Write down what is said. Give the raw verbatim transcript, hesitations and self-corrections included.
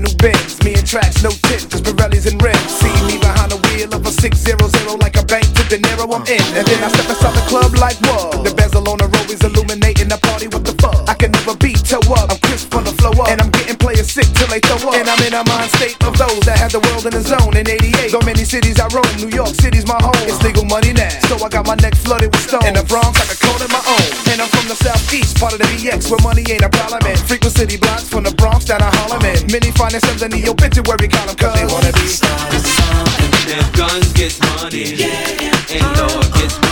new Benz. Me and tracks, no tint, just Pirellis and rims. See me behind the wheel of a six zero zero like a bank to De Niro, I'm in. And then I step inside the club like whoa. The bezel on the road is illuminating the party, what the fuck? I can never be toe up, I'm crisp on the flow up. And I'm getting players sick till they throw up. And I'm in a mind state of those that had the world in the zone in eighty-eight. So many cities I roam, New York City's my home. It's legal money now, so I got my neck flooded with stones. In the Bronx, I can call it my own. And I'm from the southeast, part of the B X, where money ain't a problem in. Frequent city blocks from the Bronx down to Harlem. And many finest them in the obituary column, cause they wanna be started something. And if guns gets money, yeah, and Lord gets money.